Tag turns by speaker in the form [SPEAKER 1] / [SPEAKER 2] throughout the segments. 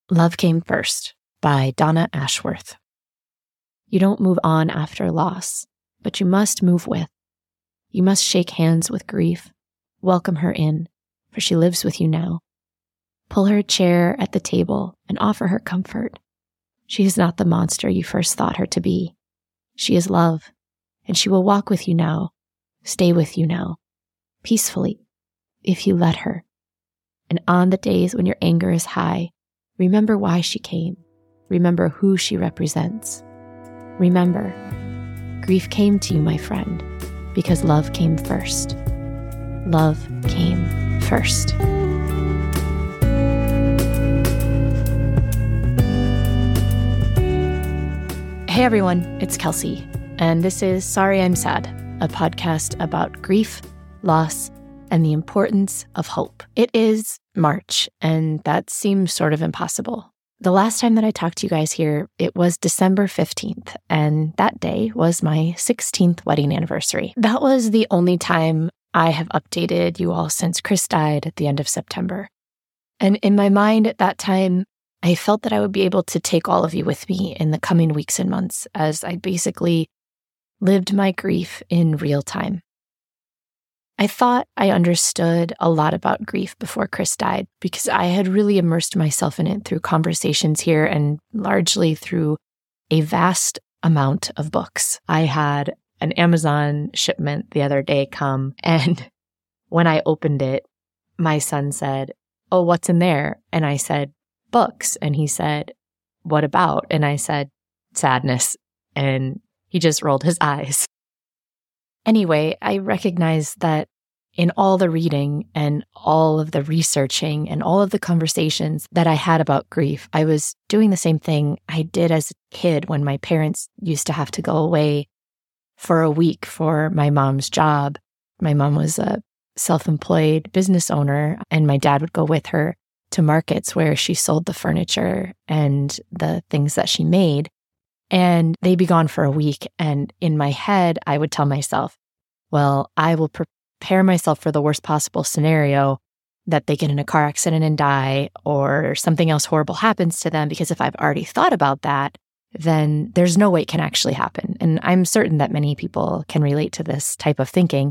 [SPEAKER 1] Love Came First by Donna Ashworth. You don't move on after loss, but you must move with. You must shake hands with grief, welcome her in, for she lives with you now. Pull her a chair at the table and offer her comfort. She is not the monster you first thought her to be. She is love, and she will walk with you now, stay with you now, peacefully, if you let her. And on the days when your anger is high, remember why she came. Remember who she represents. Remember, grief came to you, my friend, because love came first. Love came first. Hey everyone, it's Kelsey, and this is Sorry I'm Sad, a podcast about grief, loss, and the importance of hope. It is March, and that seems sort of impossible. The last time that I talked to you guys here, it was December 15th, and that day was my 16th wedding anniversary. That was the only time I have updated you all since Chris died at the end of September. And in my mind at that time, I felt that I would be able to take all of you with me in the coming weeks and months as I basically lived my grief in real time. I thought I understood a lot about grief before Chris died because I had really immersed myself in it through conversations here and largely through a vast amount of books. I had an Amazon shipment the other day come, and when I opened it, my son said, "Oh, what's in there?" And I said, "Books." And he said, "What about?" And I said, "Sadness." And he just rolled his eyes. Anyway, I recognized that in all the reading and all of the researching and all of the conversations that I had about grief, I was doing the same thing I did as a kid when my parents used to have to go away for a week for my mom's job. My mom was a self-employed business owner, and my dad would go with her to markets where she sold the furniture and the things that she made. And they'd be gone for a week. And in my head, I would tell myself, well, I will prepare myself for the worst possible scenario, that they get in a car accident and die, or something else horrible happens to them, because if I've already thought about that, then there's no way it can actually happen. And I'm certain that many people can relate to this type of thinking.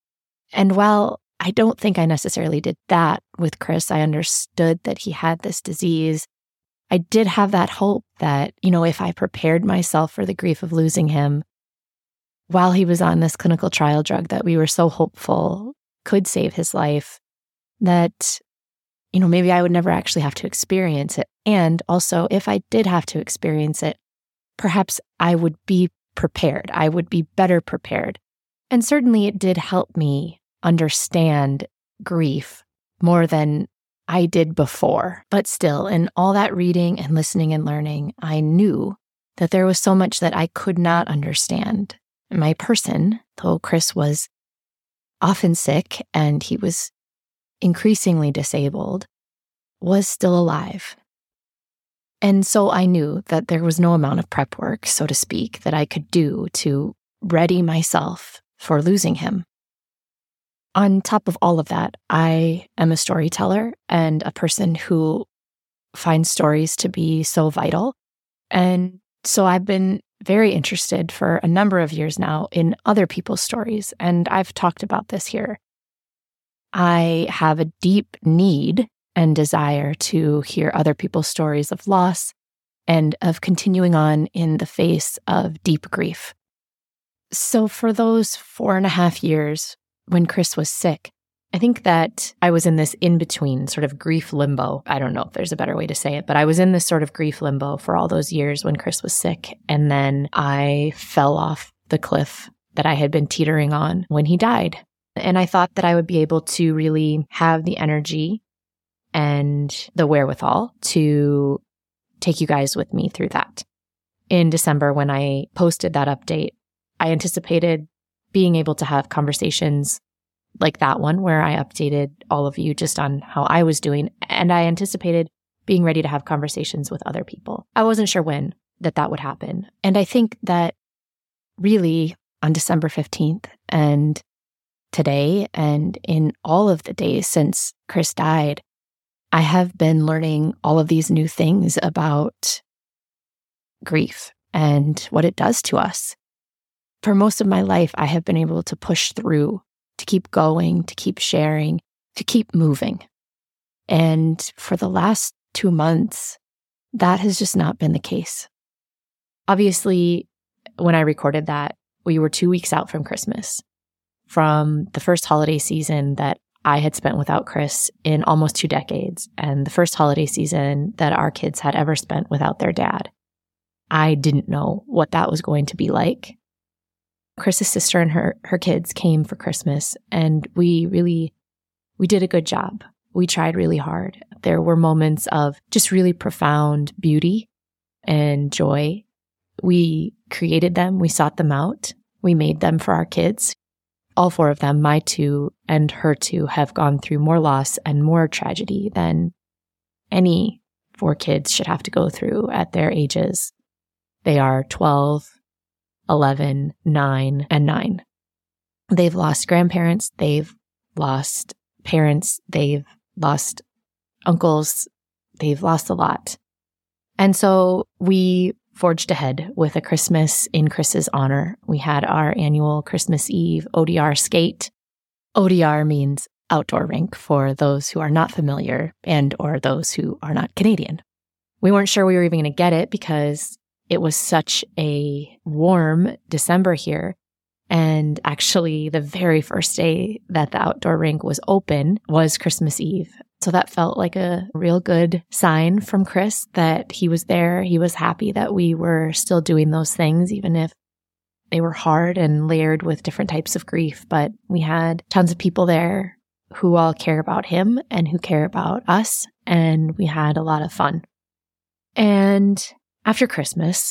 [SPEAKER 1] And while I don't think I necessarily did that with Chris, I understood that he had this disease. I did have that hope that, if I prepared myself for the grief of losing him while he was on this clinical trial drug that we were so hopeful could save his life, that, maybe I would never actually have to experience it. And also, if I did have to experience it, perhaps I would be prepared. I would be better prepared. And certainly it did help me understand grief more than I did before. But still, in all that reading and listening and learning, I knew that there was so much that I could not understand. My person, though Chris was often sick and he was increasingly disabled, was still alive. And so I knew that there was no amount of prep work, so to speak, that I could do to ready myself for losing him. On top of all of that, I am a storyteller and a person who finds stories to be so vital. And so I've been very interested for a number of years now in other people's stories, and I've talked about this here. I have a deep need and desire to hear other people's stories of loss and of continuing on in the face of deep grief. So for those 4.5 years, when Chris was sick, I think that I was in this in-between sort of grief limbo. I don't know if there's a better way to say it, but I was in this sort of grief limbo for all those years when Chris was sick. And then I fell off the cliff that I had been teetering on when he died. And I thought that I would be able to really have the energy and the wherewithal to take you guys with me through that. In December, when I posted that update, I anticipated being able to have conversations like that one where I updated all of you just on how I was doing. And I anticipated being ready to have conversations with other people. I wasn't sure when that would happen. And I think that really on December 15th and today and in all of the days since Chris died, I have been learning all of these new things about grief and what it does to us. For most of my life, I have been able to push through, to keep going, to keep sharing, to keep moving. And for the last 2 months, that has just not been the case. Obviously, when I recorded that, we were 2 weeks out from Christmas, from the first holiday season that I had spent without Chris in almost 2 decades, and the first holiday season that our kids had ever spent without their dad. I didn't know what that was going to be like. Chris's sister and her kids came for Christmas, and we did a good job. We tried really hard. There were moments of just really profound beauty and joy. We created them. We sought them out. We made them for our kids. All 4 of them, my 2 and her 2, have gone through more loss and more tragedy than any 4 kids should have to go through at their ages. They are 12, 11, 9, and 9. They've lost grandparents. They've lost parents. They've lost uncles. They've lost a lot. And so we forged ahead with a Christmas in Chris's honor. We had our annual Christmas Eve ODR skate. ODR means outdoor rink for those who are not familiar and or those who are not Canadian. We weren't sure we were even going to get it because it was such a warm December here. And actually, the very first day that the outdoor rink was open was Christmas Eve. So that felt like a real good sign from Chris that he was there. He was happy that we were still doing those things, even if they were hard and layered with different types of grief. But we had tons of people there who all care about him and who care about us. And we had a lot of fun. And after Christmas,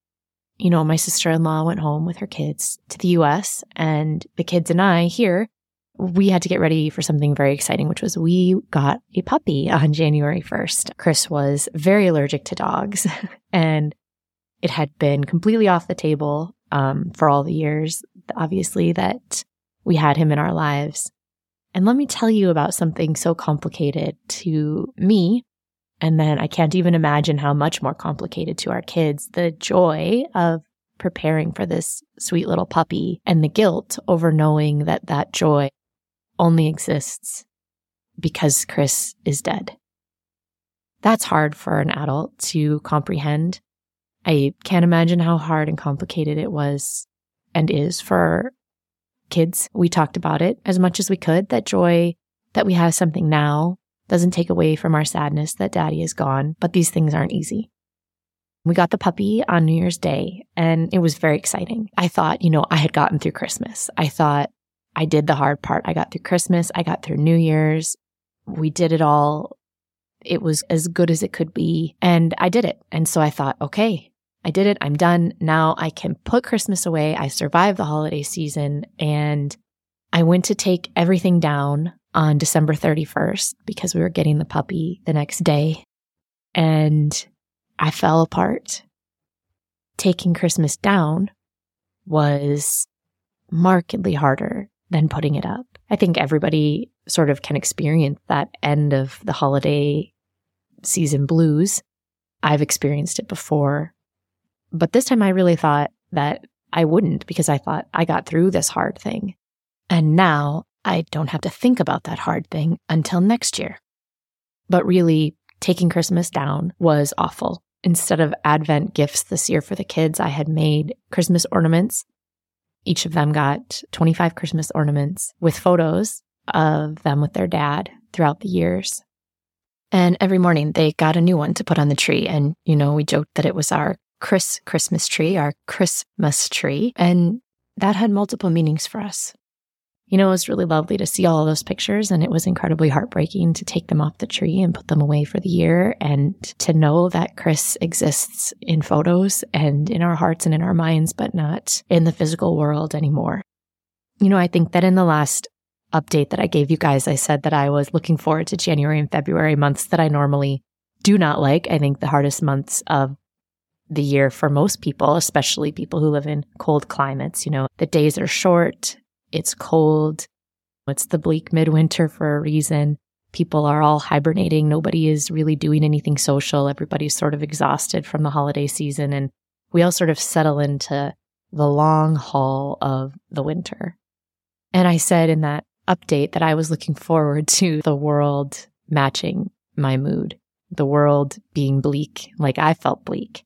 [SPEAKER 1] my sister-in-law went home with her kids to the US, and the kids and I here, we had to get ready for something very exciting, which was we got a puppy on January 1st. Chris was very allergic to dogs, and it had been completely off the table for all the years, obviously, that we had him in our lives. And let me tell you about something so complicated to me, and then I can't even imagine how much more complicated to our kids, the joy of preparing for this sweet little puppy and the guilt over knowing that that joy only exists because Chris is dead. That's hard for an adult to comprehend. I can't imagine how hard and complicated it was and is for kids. We talked about it as much as we could, that joy that we have something now doesn't take away from our sadness that daddy is gone, but these things aren't easy. We got the puppy on New Year's Day, and it was very exciting. I thought, I had gotten through Christmas. I thought I did the hard part. I got through Christmas. I got through New Year's. We did it all. It was as good as it could be, and I did it. And so I thought, okay, I did it. I'm done. Now I can put Christmas away. I survived the holiday season, and I went to take everything down on December 31st because we were getting the puppy the next day, and I fell apart. Taking Christmas down was markedly harder than putting it up. I think everybody sort of can experience that end of the holiday season blues. I've experienced it before, but this time I really thought that I wouldn't, because I thought I got through this hard thing. And now I don't have to think about that hard thing until next year. But really, taking Christmas down was awful. Instead of Advent gifts this year for the kids, I had made Christmas ornaments. Each of them got 25 Christmas ornaments with photos of them with their dad throughout the years. And every morning they got a new one to put on the tree. And, we joked that it was our Christmas tree, our Christmas tree. And that had multiple meanings for us. It was really lovely to see all of those pictures, and it was incredibly heartbreaking to take them off the tree and put them away for the year, and to know that Chris exists in photos and in our hearts and in our minds, but not in the physical world anymore. I think that in the last update that I gave you guys, I said that I was looking forward to January and February, months that I normally do not like. I think the hardest months of the year for most people, especially people who live in cold climates. The days are short. It's cold. It's the bleak midwinter for a reason. People are all hibernating. Nobody is really doing anything social. Everybody's sort of exhausted from the holiday season. And we all sort of settle into the long haul of the winter. And I said in that update that I was looking forward to the world matching my mood, the world being bleak like I felt bleak.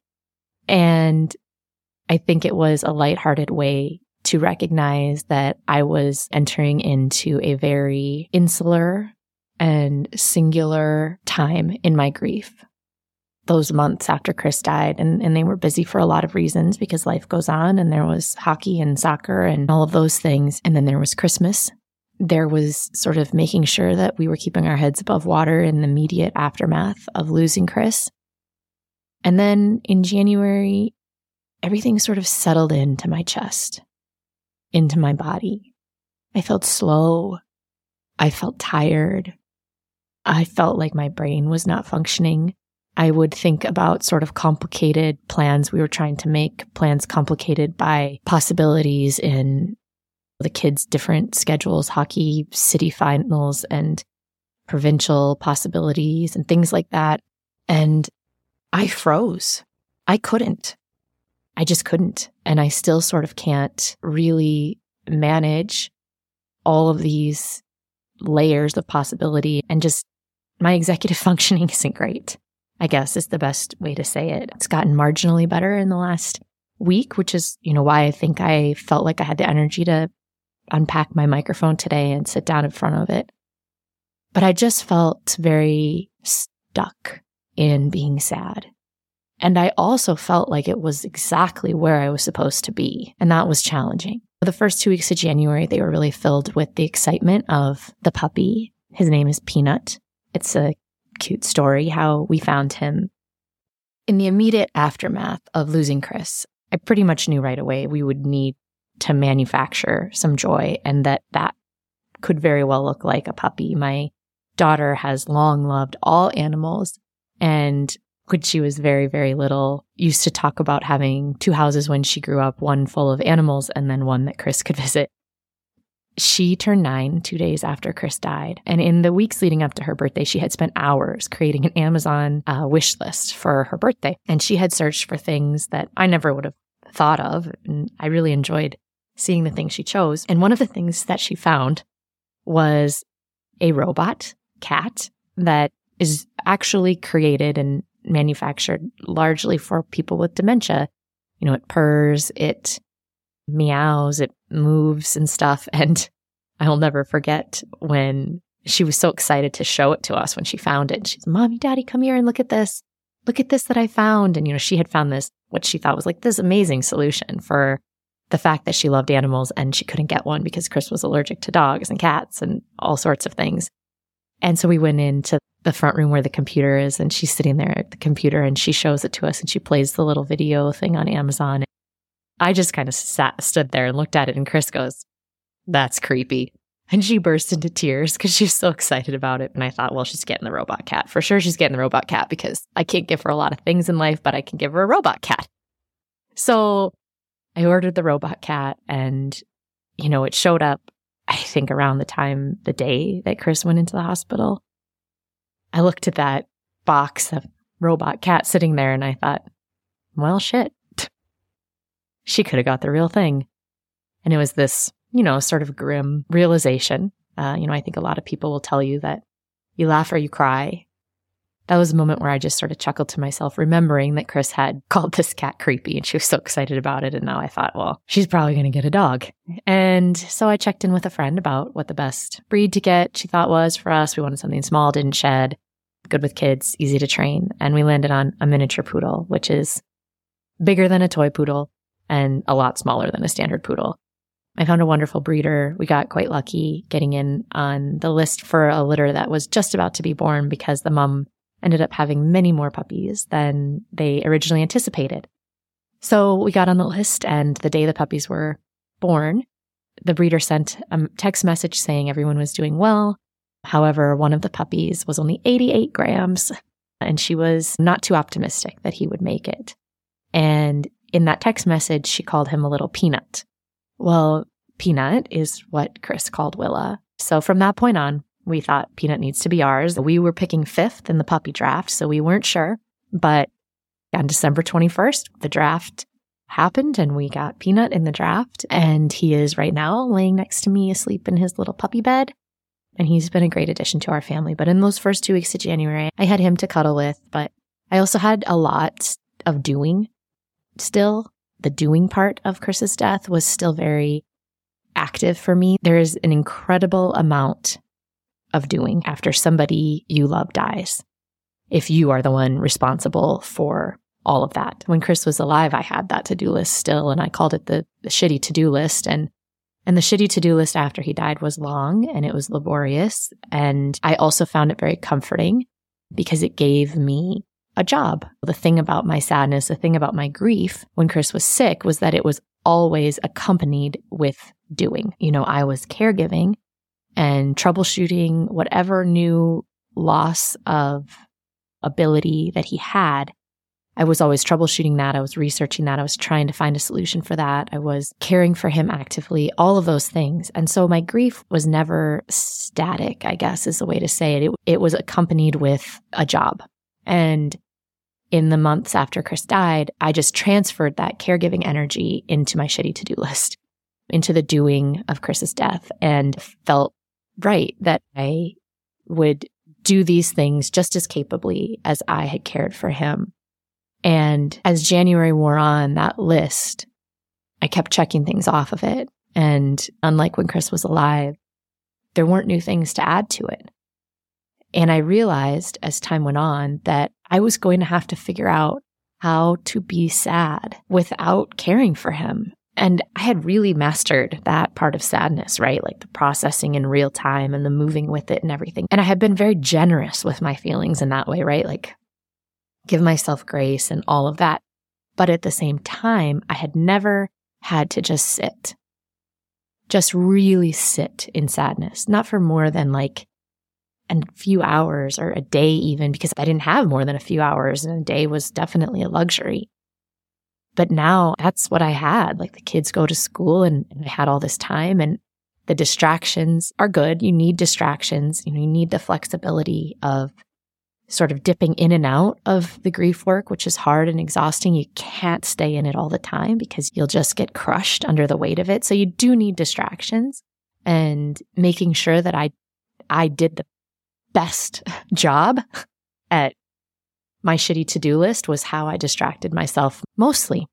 [SPEAKER 1] And I think it was a lighthearted way to recognize that I was entering into a very insular and singular time in my grief. Those months after Chris died, and they were busy for a lot of reasons because life goes on, and there was hockey and soccer and all of those things. And then there was Christmas. There was sort of making sure that we were keeping our heads above water in the immediate aftermath of losing Chris. And then in January, everything sort of settled into my chest, into my body. I felt slow. I felt tired. I felt like my brain was not functioning. I would think about sort of complicated plans we were trying to make, plans complicated by possibilities in the kids' different schedules, hockey, city finals, and provincial possibilities and things like that. And I froze. I couldn't. I just couldn't. And I still sort of can't really manage all of these layers of possibility. And just my executive functioning isn't great, I guess is the best way to say it. It's gotten marginally better in the last week, which is, why I think I felt like I had the energy to unpack my microphone today and sit down in front of it. But I just felt very stuck in being sad. And I also felt like it was exactly where I was supposed to be. And that was challenging. For the first 2 weeks of January, they were really filled with the excitement of the puppy. His name is Peanut. It's a cute story how we found him. In the immediate aftermath of losing Chris, I pretty much knew right away we would need to manufacture some joy, and that could very well look like a puppy. My daughter has long loved all animals, and when she was very, very little, used to talk about having 2 houses when she grew up, one full of animals and then one that Chris could visit. She turned 9 2 days after Chris died. And in the weeks leading up to her birthday, she had spent hours creating an Amazon wish list for her birthday. And she had searched for things that I never would have thought of. And I really enjoyed seeing the things she chose. And one of the things that she found was a robot cat that is actually created and manufactured largely for people with dementia. It purrs, it meows, it moves and stuff. And I'll never forget when she was so excited to show it to us when she found it. She's, Mommy, Daddy, come here and look at this. Look at this that I found. And, she had found this, what she thought was like this amazing solution for the fact that she loved animals and she couldn't get one because Chris was allergic to dogs and cats and all sorts of things. And so we went into the front room where the computer is, and she's sitting there at the computer and she shows it to us and she plays the little video thing on Amazon. I just kind of stood there and looked at it, and Chris goes, "That's creepy." And she burst into tears because she was so excited about it. And I thought, well, she's getting the robot cat. For sure she's getting the robot cat because I can't give her a lot of things in life, but I can give her a robot cat. So I ordered the robot cat, and, it showed up, I think, around the day that Chris went into the hospital. I looked at that box of robot cat sitting there and I thought, well, shit. She could have got the real thing. And it was this, sort of grim realization. I think a lot of people will tell you that you laugh or you cry. That was a moment where I just sort of chuckled to myself, remembering that Chris had called this cat creepy and she was so excited about it. And now I thought, well, she's probably going to get a dog. And so I checked in with a friend about what the best breed to get she thought was for us. We wanted something small, didn't shed, good with kids, easy to train. And we landed on a miniature poodle, which is bigger than a toy poodle and a lot smaller than a standard poodle. I found a wonderful breeder. We got quite lucky getting in on the list for a litter that was just about to be born because the mom ended up having many more puppies than they originally anticipated. So we got on the list, and the day the puppies were born, the breeder sent a text message saying everyone was doing well. However, one of the puppies was only 88 grams, and she was not too optimistic that he would make it. And in that text message, she called him a little peanut. Well, Peanut is what Chris called Willa. So from that point on, We thought Peanut needs to be ours. We were picking 5th in the puppy draft, so we weren't sure. But on December 21st, the draft happened and we got Peanut in the draft. And he is right now laying next to me asleep in his little puppy bed. And he's been a great addition to our family. But in those first 2 weeks of January, I had him to cuddle with. But I also had a lot of doing still. The doing part of Chris's death was still very active for me. There is an incredible amount of doing after somebody you love dies, if you are the one responsible for all of that. When Chris was alive, I had that to-do list still, and I called it the shitty to-do list. And the shitty to-do list after he died was long and it was laborious. And I also found it very comforting because it gave me a job. The thing about my sadness, the thing about my grief when Chris was sick was that it was always accompanied with doing. I was caregiving and troubleshooting whatever new loss of ability that he had. I was always troubleshooting that. I was researching that. I was trying to find a solution for that. I was caring for him actively, all of those things. And so my grief was never static, I guess is the way to say it. It was accompanied with a job. And in the months after Chris died, I just transferred that caregiving energy into my shitty to-do list, into the doing of Chris's death, and felt right that I would do these things just as capably as I had cared for him. And as January wore on, that list, I kept checking things off of it. And unlike when Chris was alive, there weren't new things to add to it. And I realized as time went on that I was going to have to figure out how to be sad without caring for him. And I had really mastered that part of sadness, right? Like the processing in real time and the moving with it and everything. And I had been very generous with my feelings in that way, right? Like give myself grace and all of that. But at the same time, I had never had to just really sit in sadness, not for more than like a few hours or a day even, because I didn't have more than a few hours and a day was definitely a luxury. But now that's what I had. Like the kids go to school and I had all this time, and the distractions are good. You need distractions. You need the flexibility of sort of dipping in and out of the grief work, which is hard and exhausting. You can't stay in it all the time because you'll just get crushed under the weight of it. So you do need distractions, and making sure that I did the best job at my shitty to-do list was how I distracted myself mostly.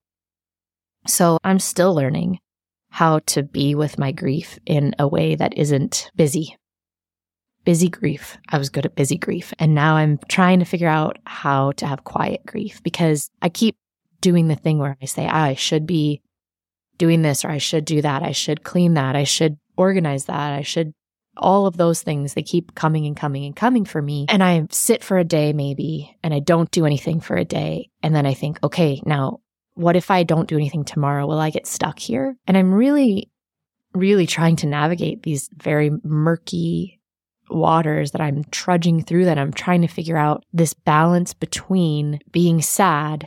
[SPEAKER 1] So I'm still learning how to be with my grief in a way that isn't busy. Busy grief. I was good at busy grief. And now I'm trying to figure out how to have quiet grief, because I keep doing the thing where I say, I should be doing this, or I should do that. I should clean that. I should organize that. I should, all of those things, they keep coming and coming and coming for me. And I sit for a day maybe, and I don't do anything for a day. And then I think, okay, now what if I don't do anything tomorrow? Will I get stuck here? And I'm really, really trying to navigate these very murky waters that I'm trudging through, that I'm trying to figure out this balance between being sad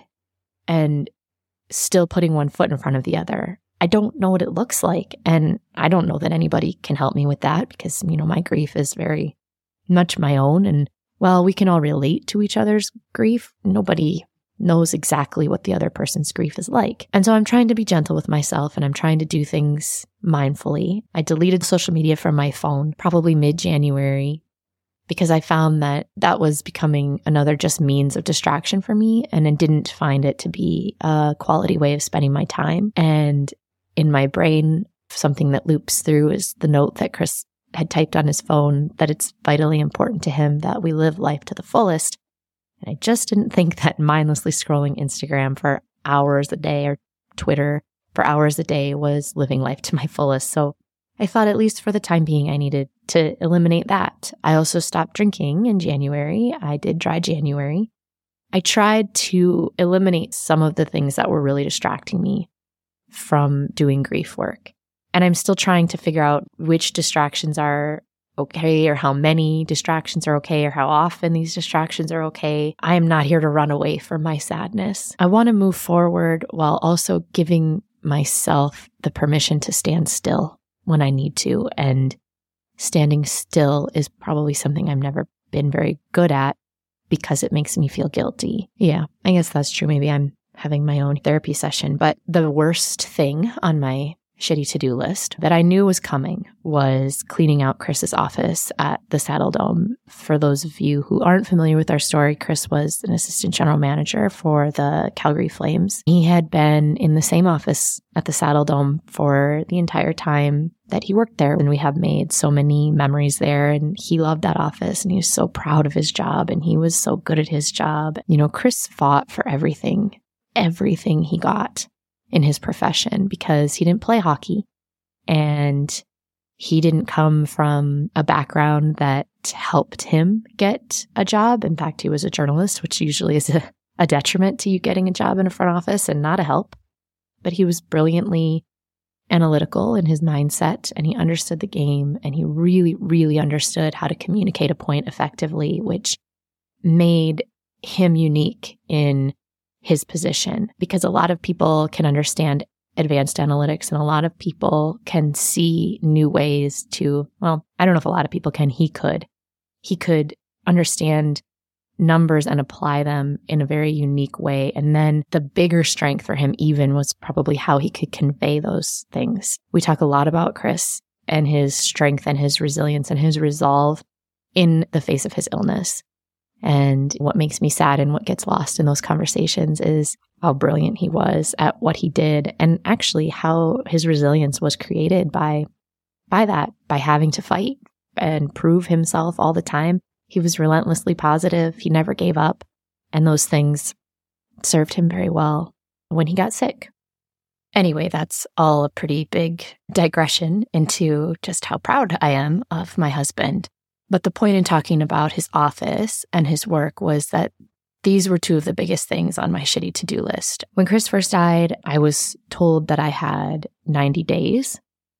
[SPEAKER 1] and still putting one foot in front of the other. I don't know what it looks like. And I don't know that anybody can help me with that, because, my grief is very much my own. And while we can all relate to each other's grief, nobody knows exactly what the other person's grief is like. And so I'm trying to be gentle with myself, and I'm trying to do things mindfully. I deleted social media from my phone probably mid-January, because I found that that was becoming another just means of distraction for me, and I didn't find it to be a quality way of spending my time. And in my brain, something that loops through is the note that Chris had typed on his phone, that it's vitally important to him that we live life to the fullest. And I just didn't think that mindlessly scrolling Instagram for hours a day, or Twitter for hours a day, was living life to my fullest. So I thought, at least for the time being, I needed to eliminate that. I also stopped drinking in January. I did dry January. I tried to eliminate some of the things that were really distracting me from doing grief work. And I'm still trying to figure out which distractions are okay, or how many distractions are okay, or how often these distractions are okay. I am not here to run away from my sadness. I want to move forward while also giving myself the permission to stand still when I need to, and standing still is probably something I've never been very good at because it makes me feel guilty. Yeah, I guess that's true. Maybe I'm having my own therapy session. But the worst thing on my shitty to-do list that I knew was coming was cleaning out Chris's office at the Saddledome. For those of you who aren't familiar with our story, Chris was an assistant general manager for the Calgary Flames. He had been in the same office at the Saddledome for the entire time that he worked there, and we have made so many memories there, and he loved that office, and he was so proud of his job, and he was so good at his job. You know, Chris fought for everything he got in his profession because he didn't play hockey and he didn't come from a background that helped him get a job. In fact, he was a journalist, which usually is a detriment to you getting a job in a front office and not a help. But he was brilliantly analytical in his mindset, and he understood the game, and he really, really understood how to communicate a point effectively, which made him unique in his position, because a lot of people can understand advanced analytics and a lot of people can see new ways to, well, I don't know if a lot of people can, he could understand numbers and apply them in a very unique way. And then the bigger strength for him even was probably how he could convey those things. We talk a lot about Chris and his strength and his resilience and his resolve in the face of his illness. And what makes me sad and what gets lost in those conversations is how brilliant he was at what he did, and actually how his resilience was created by having to fight and prove himself all the time. He was relentlessly positive. He never gave up. And those things served him very well when he got sick. Anyway, that's all a pretty big digression into just how proud I am of my husband. But the point in talking about his office and his work was that these were two of the biggest things on my shitty to-do list. When Chris first died, I was told that I had 90 days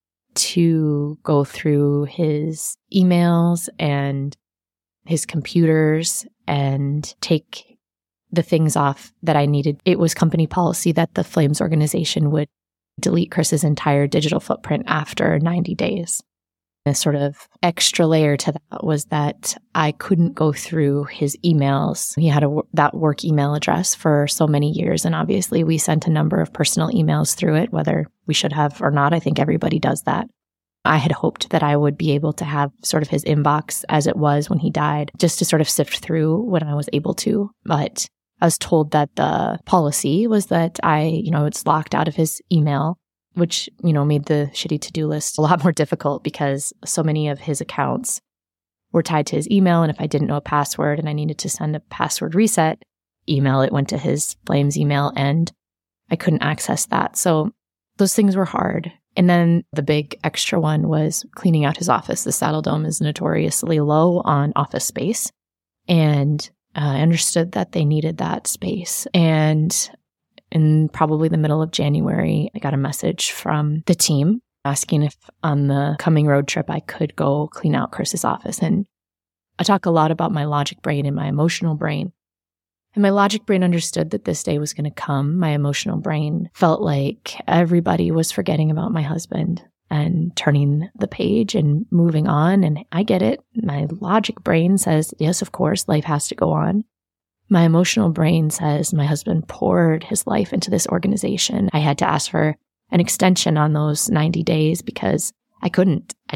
[SPEAKER 1] to go through his emails and his computers and take the things off that I needed. It was company policy that the Flames organization would delete Chris's entire digital footprint after 90 days. A sort of extra layer to that was that I couldn't go through his emails. He had that work email address for so many years, and obviously we sent a number of personal emails through it, whether we should have or not. I think everybody does that. I had hoped that I would be able to have sort of his inbox as it was when he died, just to sort of sift through when I was able to. But I was told that the policy was that it's locked out of his email, which, made the shitty to-do list a lot more difficult because so many of his accounts were tied to his email. And if I didn't know a password and I needed to send a password reset email, it went to his Flames email and I couldn't access that. So those things were hard. And then the big extra one was cleaning out his office. The Saddledome is notoriously low on office space. And I understood that they needed that space. And in probably the middle of January, I got a message from the team asking if on the coming road trip I could go clean out Chris's office. And I talk a lot about my logic brain and my emotional brain. And my logic brain understood that this day was going to come. My emotional brain felt like everybody was forgetting about my husband and turning the page and moving on. And I get it. My logic brain says, yes, of course, life has to go on. My emotional brain says my husband poured his life into this organization. I had to ask for an extension on those 90 days because I could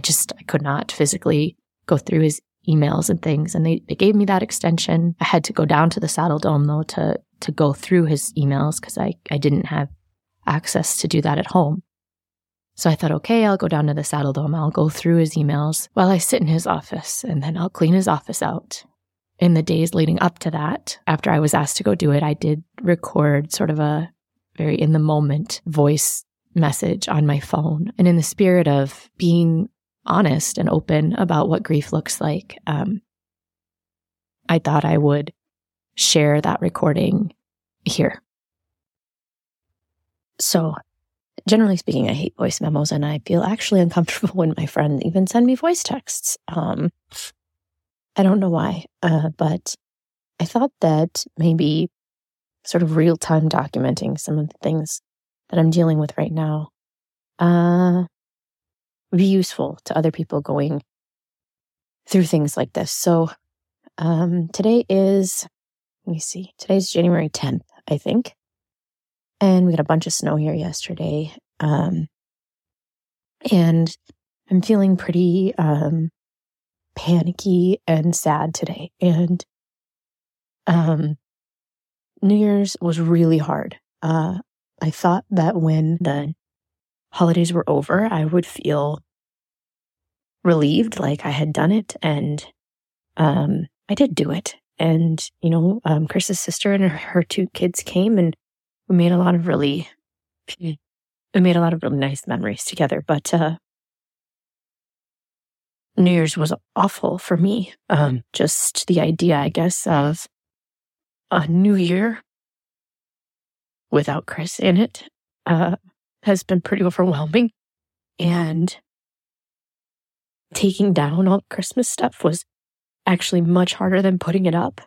[SPEAKER 1] not physically go through his emails and things. And they gave me that extension. I had to go down to the Saddledome though to go through his emails because I didn't have access to do that at home. So I thought, okay, I'll go down to the Saddledome. I'll go through his emails while I sit in his office and then I'll clean his office out. In the days leading up to that, after I was asked to go do it, I did record sort of a very in the moment voice message on my phone. And in the spirit of being honest and open about what grief looks like, I thought I would share that recording here. So generally speaking, I hate voice memos and I feel actually uncomfortable when my friends even send me voice texts. I don't know why, but I thought that maybe sort of real-time documenting some of the things that I'm dealing with right now would be useful to other people going through things like this. So today is, let me see, today's January 10th, I think. And we got a bunch of snow here yesterday. And I'm feeling pretty panicky and sad today. And New Year's was really hard. I thought that when the holidays were over, I would feel relieved, like I had done it. And I did do it. And, Chris's sister and her two kids came, and we made a lot of really nice memories together. But New Year's was awful for me. Just the idea, I guess, of a new year without Chris in it has been pretty overwhelming. And taking down all the Christmas stuff was actually much harder than putting it up.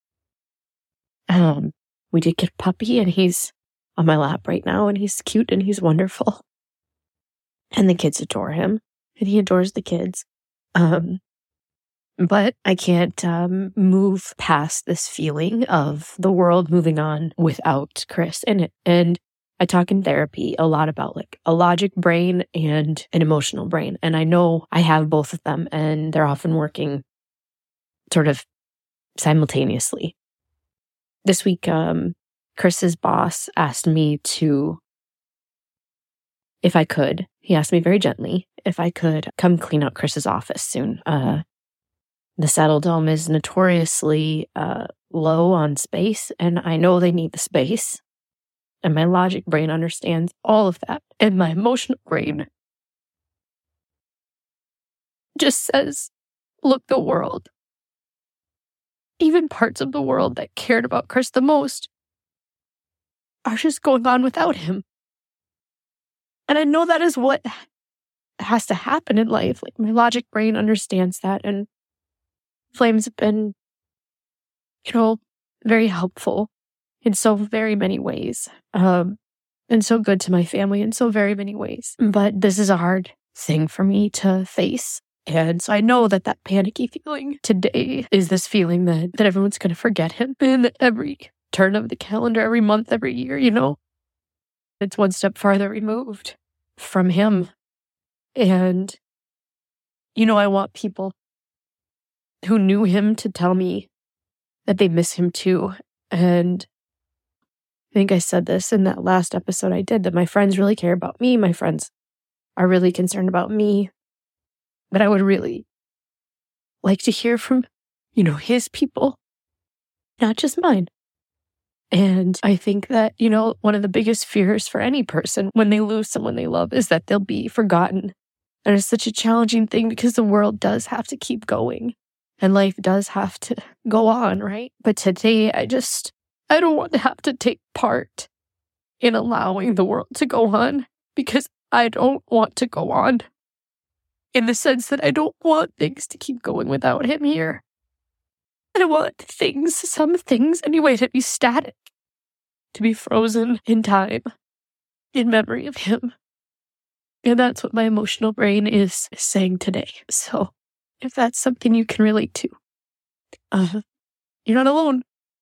[SPEAKER 1] We did get a puppy, and he's on my lap right now, and he's cute and he's wonderful. And the kids adore him, and he adores the kids. But I can't move past this feeling of the world moving on without Chris in it. And I talk in therapy a lot about like a logic brain and an emotional brain. And I know I have both of them, and they're often working sort of simultaneously. This week, Chris's boss asked me if I could, he asked me very gently, if I could come clean out Chris's office soon. The Saddledome is notoriously low on space, and I know they need the space. And my logic brain understands all of that. And my emotional brain just says, look, the world, even parts of the world that cared about Chris the most, are just going on without him. And I know that is what has to happen in life. Like, my logic brain understands that. And Flames have been, very helpful in so very many ways. And so good to my family in so very many ways. But this is a hard thing for me to face. And so I know that panicky feeling today is this feeling that everyone's going to forget him. And every turn of the calendar, every month, every year, it's one step farther removed from him. And, I want people who knew him to tell me that they miss him too. And I think I said this in that last episode I did, that my friends really care about me. My friends are really concerned about me. That I would really like to hear from, his people, not just mine. And I think that, one of the biggest fears for any person when they lose someone they love is that they'll be forgotten. And it's such a challenging thing because the world does have to keep going and life does have to go on, right? But today, I don't want to have to take part in allowing the world to go on, because I don't want to go on. In the sense that I don't want things to keep going without him here. I want some things anyway, to be static, to be frozen in time, in memory of him. And that's what my emotional brain is saying today. So if that's something you can relate to, you're not alone.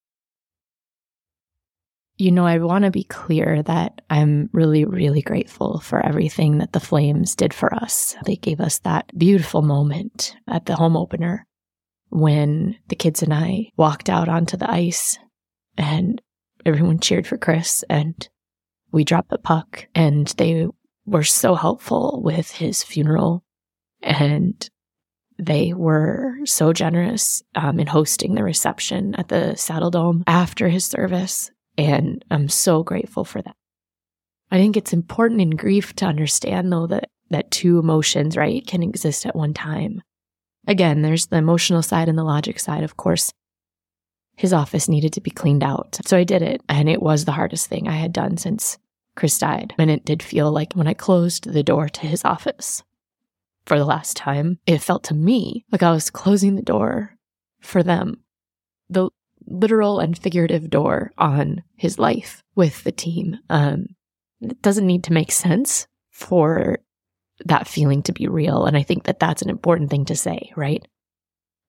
[SPEAKER 1] I want to be clear that I'm really, really grateful for everything that the Flames did for us. They gave us that beautiful moment at the home opener when the kids and I walked out onto the ice and everyone cheered for Chris, and we dropped the puck, and they were so helpful with his funeral, and they were so generous in hosting the reception at the Saddledome after his service. And I'm so grateful for that. I think it's important in grief to understand, though, that two emotions, right, can exist at one time. Again, there's the emotional side and the logic side. Of course, his office needed to be cleaned out. So I did it. And it was the hardest thing I had done since Chris died. And it did feel like when I closed the door to his office for the last time, it felt to me like I was closing the door for them. The literal and figurative door on his life with the team. It doesn't need to make sense for that feeling to be real. And I think that that's an important thing to say, right?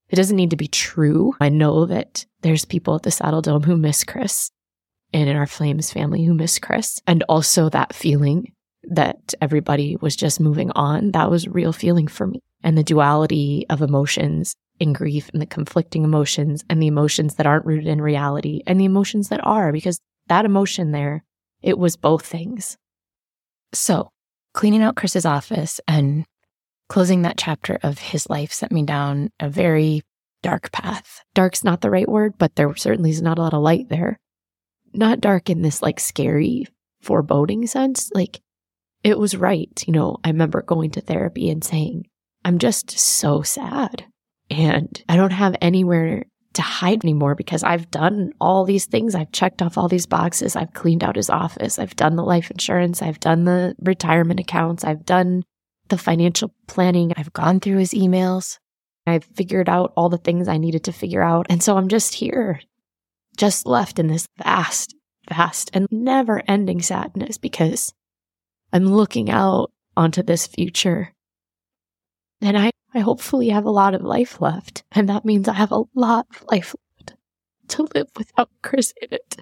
[SPEAKER 1] It doesn't need to be true. I know that there's people at the Saddle Dome who miss Chris, and in our Flames family who miss Chris. And also that feeling that everybody was just moving on, that was a real feeling for me. And the duality of emotions in grief, and the conflicting emotions, and the emotions that aren't rooted in reality, and the emotions that are, because that emotion there, it was both things. So cleaning out Chris's office and closing that chapter of his life sent me down a very dark path. Dark's not the right word, but there certainly is not a lot of light there. Not dark in this like scary, foreboding sense. Like, it was right. I remember going to therapy and saying, I'm just so sad. And I don't have anywhere to hide anymore because I've done all these things. I've checked off all these boxes. I've cleaned out his office. I've done the life insurance. I've done the retirement accounts. I've done the financial planning. I've gone through his emails. I've figured out all the things I needed to figure out. And so I'm just here, just left in this vast and never ending sadness because I'm looking out onto this future. And I hopefully have a lot of life left. And that means I have a lot of life left to live without Chris in it.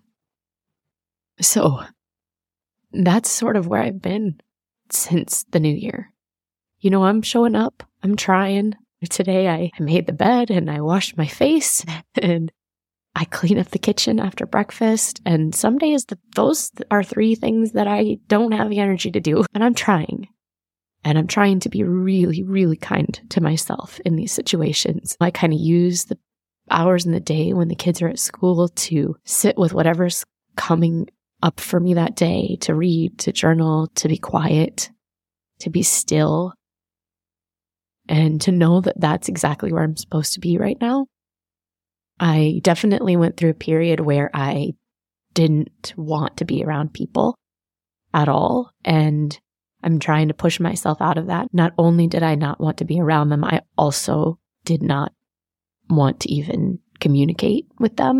[SPEAKER 1] So that's sort of where I've been since the new year. I'm showing up. I'm trying. Today I made the bed and I washed my face and I clean up the kitchen after breakfast. And some days those are 3 things that I don't have the energy to do. And I'm trying. And I'm trying to be really, really kind to myself in these situations. I kind of use the hours in the day when the kids are at school to sit with whatever's coming up for me that day, to read, to journal, to be quiet, to be still, and to know that that's exactly where I'm supposed to be right now. I definitely went through a period where I didn't want to be around people at all. And I'm trying to push myself out of that. Not only did I not want to be around them, I also did not want to even communicate with them.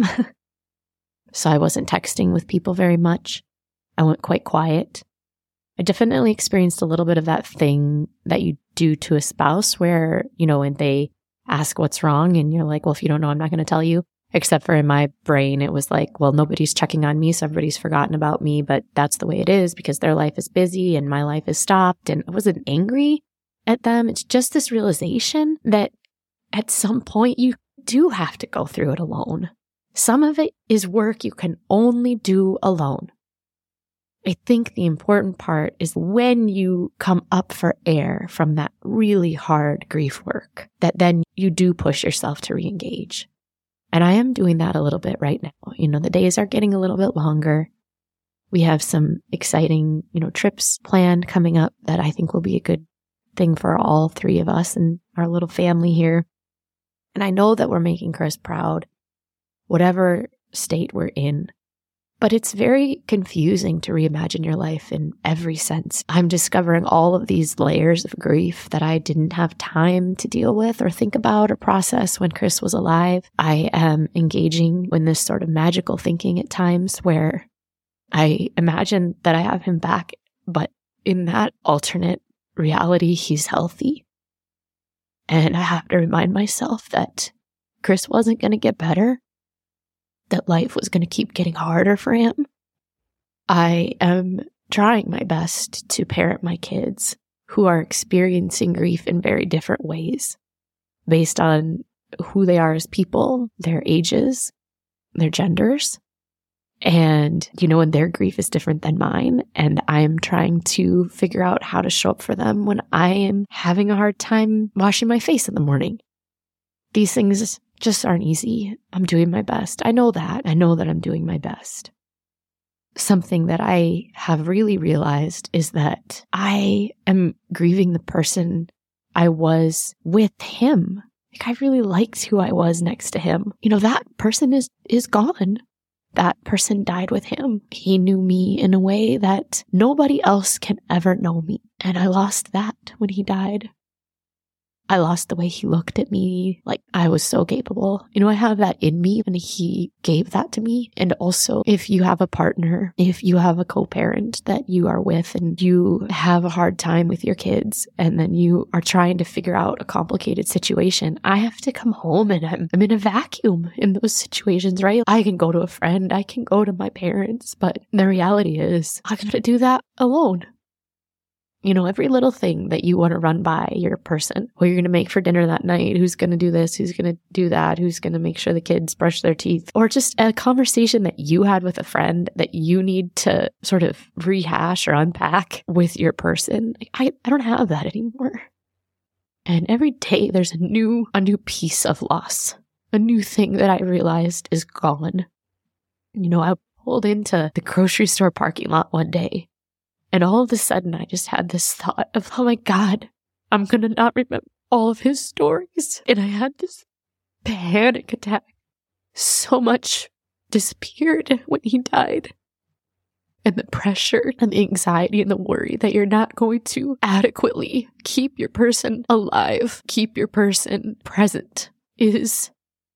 [SPEAKER 1] So I wasn't texting with people very much. I went quite quiet. I definitely experienced a little bit of that thing that you do to a spouse where, when they ask what's wrong and you're like, well, if you don't know, I'm not going to tell you. Except for in my brain, it was like, well, nobody's checking on me, so everybody's forgotten about me, but that's the way it is because their life is busy and my life is stopped. And I wasn't angry at them. It's just this realization that at some point you do have to go through it alone. Some of it is work you can only do alone. I think the important part is when you come up for air from that really hard grief work, that then you do push yourself to re-engage. And I am doing that a little bit right now. The days are getting a little bit longer. We have some exciting, trips planned coming up that I think will be a good thing for all 3 of us and our little family here. And I know that we're making Chris proud, whatever state we're in. But it's very confusing to reimagine your life in every sense. I'm discovering all of these layers of grief that I didn't have time to deal with or think about or process when Chris was alive. I am engaging in this sort of magical thinking at times where I imagine that I have him back, but in that alternate reality, he's healthy. And I have to remind myself that Chris wasn't going to get better, that life was going to keep getting harder for him. I am trying my best to parent my kids who are experiencing grief in very different ways based on who they are as people, their ages, their genders. And, and their grief is different than mine. And I'm trying to figure out how to show up for them when I am having a hard time washing my face in the morning. These things just aren't easy. I'm doing my best. I know that. I know that I'm doing my best. Something that I have really realized is that I am grieving the person I was with him. Like, I really liked who I was next to him. That person is gone. That person died with him. He knew me in a way that nobody else can ever know me. And I lost that when he died. I lost the way he looked at me. Like, I was so capable. I have that in me, and he gave that to me. And also, if you have a partner, if you have a co-parent that you are with and you have a hard time with your kids, and then you are trying to figure out a complicated situation, I have to come home and I'm in a vacuum in those situations, right? I can go to a friend, I can go to my parents, but the reality is I got to do that alone. Every little thing that you want to run by your person, what you're going to make for dinner that night, who's going to do this, who's going to do that, who's going to make sure the kids brush their teeth, or just a conversation that you had with a friend that you need to sort of rehash or unpack with your person. I don't have that anymore. And every day there's a new piece of loss, a new thing that I realized is gone. I pulled into the grocery store parking lot one day, and all of a sudden, I just had this thought of, oh my God, I'm going to not remember all of his stories. And I had this panic attack. So much disappeared when he died. And the pressure and the anxiety and the worry that you're not going to adequately keep your person alive, keep your person present it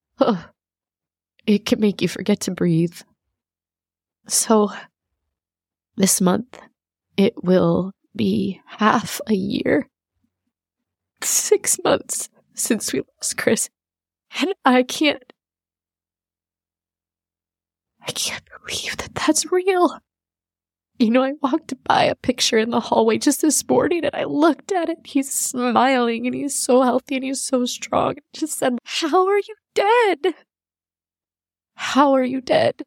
[SPEAKER 1] can make you forget to breathe. So this month, it will be half a year, 6 months since we lost Chris. And I can't believe that that's real. I walked by a picture in the hallway just this morning and I looked at it. He's smiling and he's so healthy and he's so strong. I just said, how are you dead? How are you dead?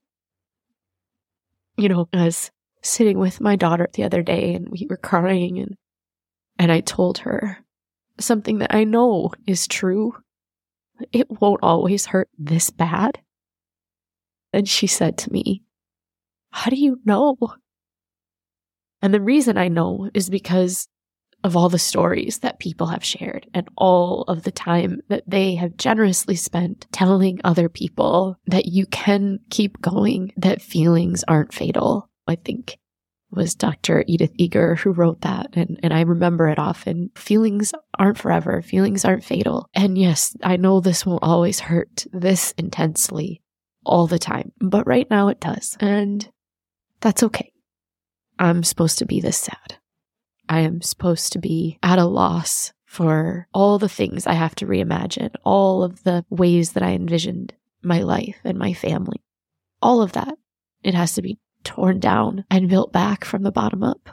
[SPEAKER 1] I was sitting with my daughter the other day and we were crying and I told her something that I know is true. It won't always hurt this bad. And she said to me, how do you know? And the reason I know is because of all the stories that people have shared and all of the time that they have generously spent telling other people that you can keep going, that feelings aren't fatal. I think it was Dr. Edith Eger who wrote that, and I remember it often. Feelings aren't forever. Feelings aren't fatal. And yes, I know this won't always hurt this intensely all the time, but right now it does. And that's okay. I'm supposed to be this sad. I am supposed to be at a loss for all the things I have to reimagine, all of the ways that I envisioned my life and my family. All of that, it has to be torn down and built back from the bottom up.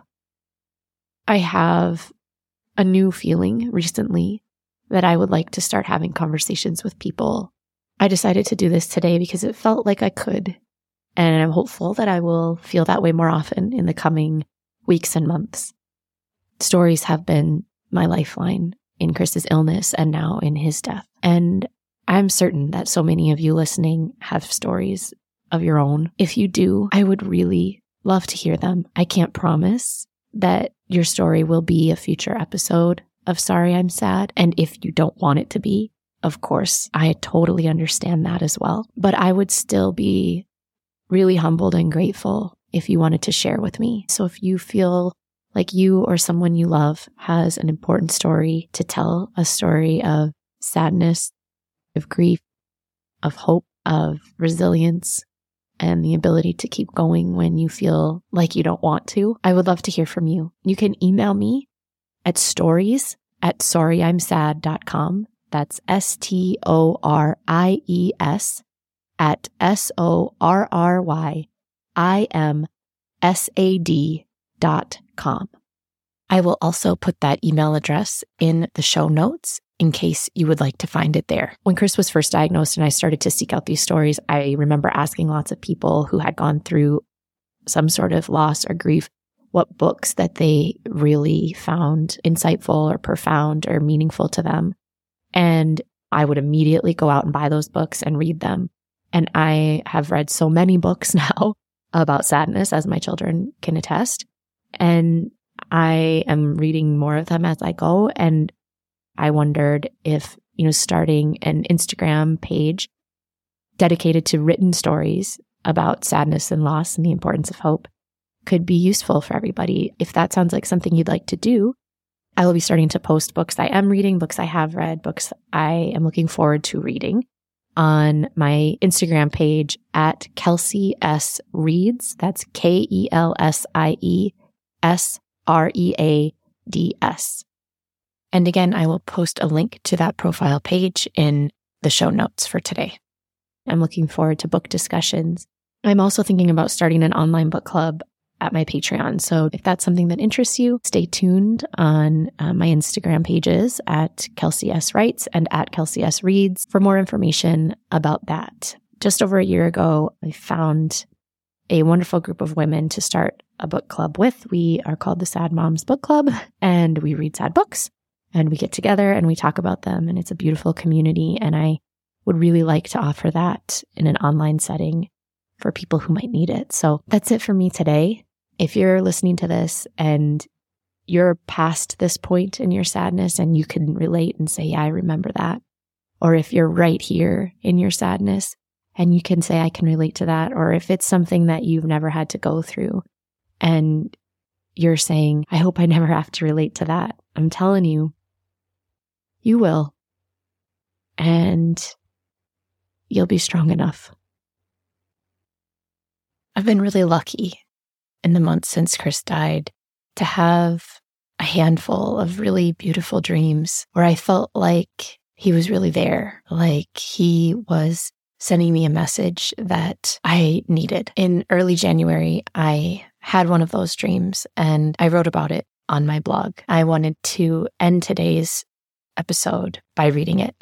[SPEAKER 1] I have a new feeling recently that I would like to start having conversations with people. I decided to do this today because it felt like I could, and I'm hopeful that I will feel that way more often in the coming weeks and months. Stories have been my lifeline in Chris's illness and now in his death. And I'm certain that so many of you listening have stories of your own. If you do, I would really love to hear them. I can't promise that your story will be a future episode of Sorry I'm Sad. And if you don't want it to be, of course, I totally understand that as well. But I would still be really humbled and grateful if you wanted to share with me. So if you feel like you or someone you love has an important story to tell, a story of sadness, of grief, of hope, of resilience, and the ability to keep going when you feel like you don't want to, I would love to hear from you. You can email me at stories@sorryimsad.com. That's STORIES at SORRYIMSAD.com. I will also put that email address in the show notes in case you would like to find it there. When Chris was first diagnosed and I started to seek out these stories, I remember asking lots of people who had gone through some sort of loss or grief what books that they really found insightful or profound or meaningful to them. And I would immediately go out and buy those books and read them. And I have read so many books now about sadness, as my children can attest. And I am reading more of them as I go. And I wondered if, starting an Instagram page dedicated to written stories about sadness and loss and the importance of hope could be useful for everybody. If that sounds like something you'd like to do, I will be starting to post books I am reading, books I have read, books I am looking forward to reading on my Instagram page at Kelsey S. Reads. That's KelsiesReads. And again, I will post a link to that profile page in the show notes for today. I'm looking forward to book discussions. I'm also thinking about starting an online book club at my Patreon. So if that's something that interests you, stay tuned on my Instagram pages at Kelsey S. Writes and at Kelsey S. Reads for more information about that. Just over a year ago, I found a wonderful group of women to start a book club with. We are called the Sad Moms Book Club, and we read sad books, and we get together and we talk about them, and it's a beautiful community. And I would really like to offer that in an online setting for people who might need it. So that's it for me today. If you're listening to this and you're past this point in your sadness and you can relate and say, yeah, I remember that. Or if you're right here in your sadness and you can say, I can relate to that. Or if it's something that you've never had to go through and you're saying, I hope I never have to relate to that. I'm telling you, you will. And you'll be strong enough. I've been really lucky in the months since Chris died to have a handful of really beautiful dreams where I felt like he was really there, like he was sending me a message that I needed. In early January, I had one of those dreams and I wrote about it on my blog. I wanted to end today's episode by reading it.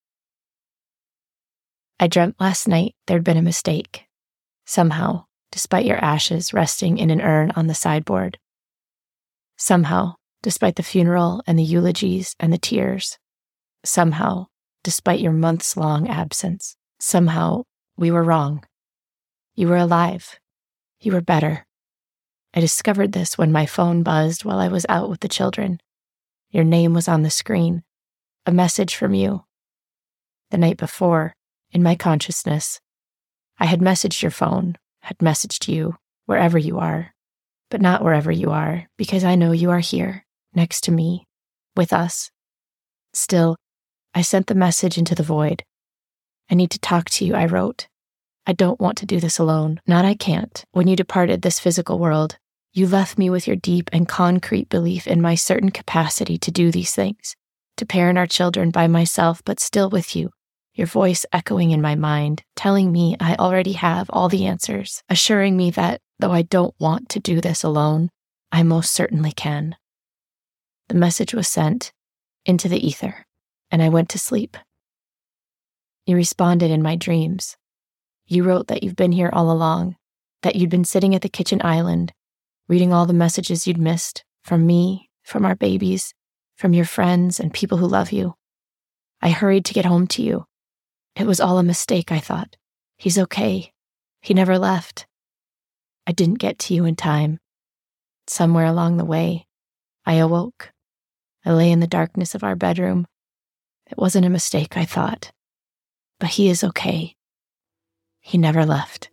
[SPEAKER 1] I dreamt last night there'd been a mistake. Somehow, despite your ashes resting in an urn on the sideboard. Somehow, despite the funeral and the eulogies and the tears. Somehow, despite your months-long absence. Somehow, we were wrong. You were alive. You were better. I discovered this when my phone buzzed while I was out with the children. Your name was on the screen. A message from you. The night before, in my consciousness, I had messaged your phone, had messaged you, wherever you are, but not wherever you are, because I know you are here, next to me, with us. Still, I sent the message into the void. I need to talk to you, I wrote. I don't want to do this alone. Not I can't. When you departed this physical world, you left me with your deep and concrete belief in my certain capacity to do these things, to parent our children by myself, but still with you. Your voice echoing in my mind, telling me I already have all the answers, assuring me that though I don't want to do this alone, I most certainly can. The message was sent into the ether, and I went to sleep. You responded in my dreams. You wrote that you've been here all along, that you'd been sitting at the kitchen island, reading all the messages you'd missed, from me, from our babies, from your friends and people who love you. I hurried to get home to you. It was all a mistake, I thought. He's okay. He never left. I didn't get to you in time. Somewhere along the way, I awoke. I lay in the darkness of our bedroom. It wasn't a mistake, I thought. But he is okay. He never left.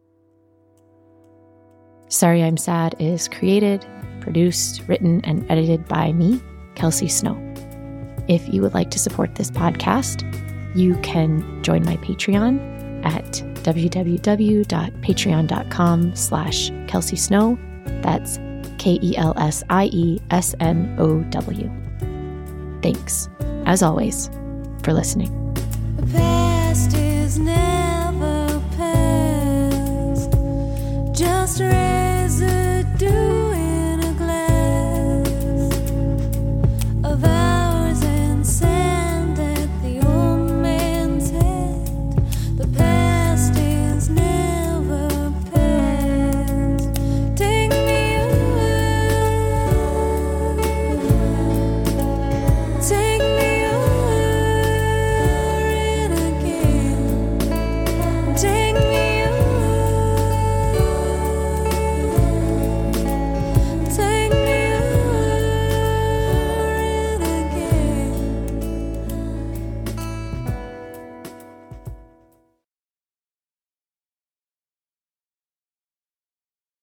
[SPEAKER 1] Sorry I'm Sad is created, produced, written, and edited by me, Kelsey Snow. If you would like to support this podcast, you can join my Patreon at www.patreon.com/Kelsey Snow. That's KelsiesIesnow. Thanks, as always, for listening.
[SPEAKER 2] The past is never